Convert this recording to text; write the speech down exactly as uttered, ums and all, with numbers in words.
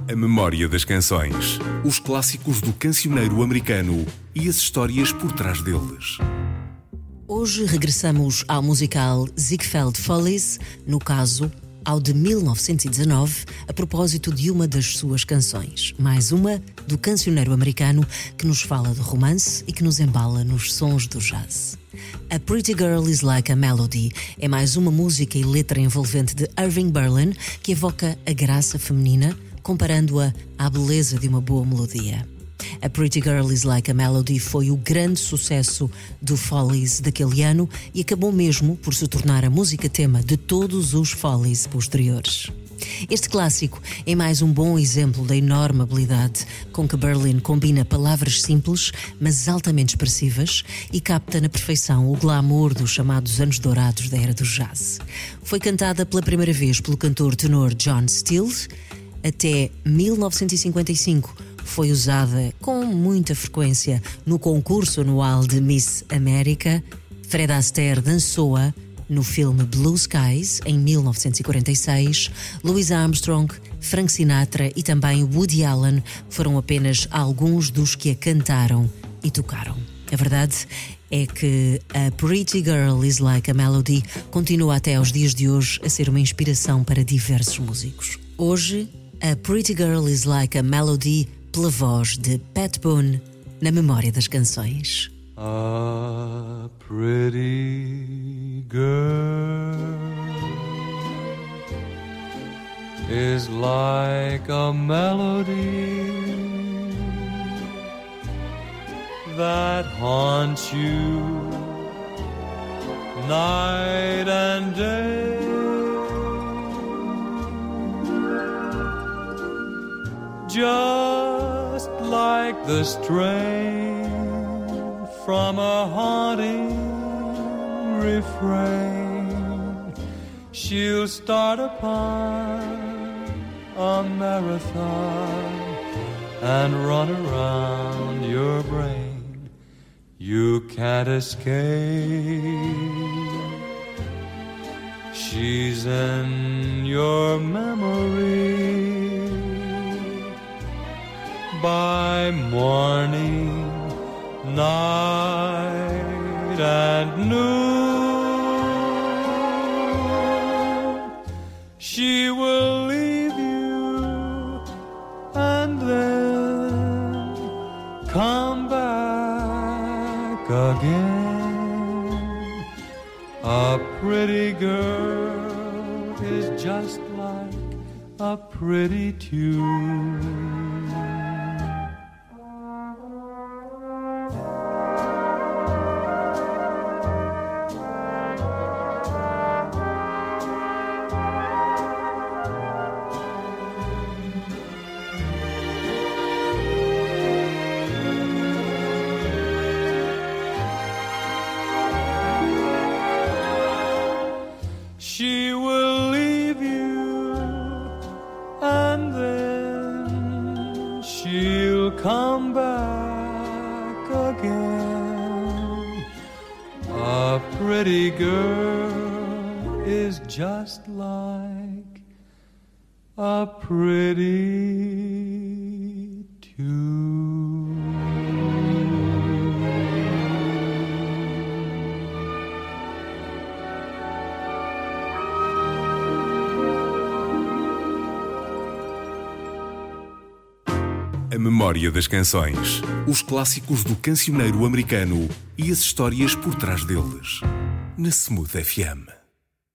A memória das canções, os clássicos do cancioneiro americano e as histórias por trás deles. Hoje regressamos ao musical Ziegfeld Follies, no caso, ao de mil novecentos e dezanove, a propósito de uma das suas canções. Mais uma do cancioneiro americano que nos fala de romance e que nos embala nos sons do jazz. A Pretty Girl is Like a Melody é mais uma música e letra envolvente de Irving Berlin que evoca a graça feminina, comparando-a à beleza de uma boa melodia. A Pretty Girl is Like a Melody foi o grande sucesso do Follies daquele ano e acabou mesmo por se tornar a música-tema de todos os Follies posteriores. Este clássico é mais um bom exemplo da enorme habilidade com que Berlin combina palavras simples, mas altamente expressivas e capta na perfeição o glamour dos chamados anos dourados da era do jazz. Foi cantada pela primeira vez pelo cantor tenor John Steele. Até mil novecentos e cinquenta e cinco foi usada com muita frequência no concurso anual de Miss América. Fred Astaire dançou-a no filme Blue Skies, em mil novecentos e quarenta e seis. Louis Armstrong, Frank Sinatra e também Woody Allen foram apenas alguns dos que a cantaram e tocaram. A verdade é que a Pretty Girl is Like a Melody continua até aos dias de hoje a ser uma inspiração para diversos músicos. Hoje, a Pretty Girl is Like a Melody pela voz de Pat Boone na memória das canções. A pretty girl is like a melody that haunts you night and day. Just like the strain from a haunting refrain, she'll start upon a marathon and run around your brain. You can't escape. She's in your memory. By morning, night and noon, she will leave you and then come back again. A pretty girl is just like a pretty tune. She will leave you and then she'll come back again. A pretty girl is just like a pretty tune. A memória das canções, os clássicos do cancioneiro americano e as histórias por trás deles. Na Smooth F M.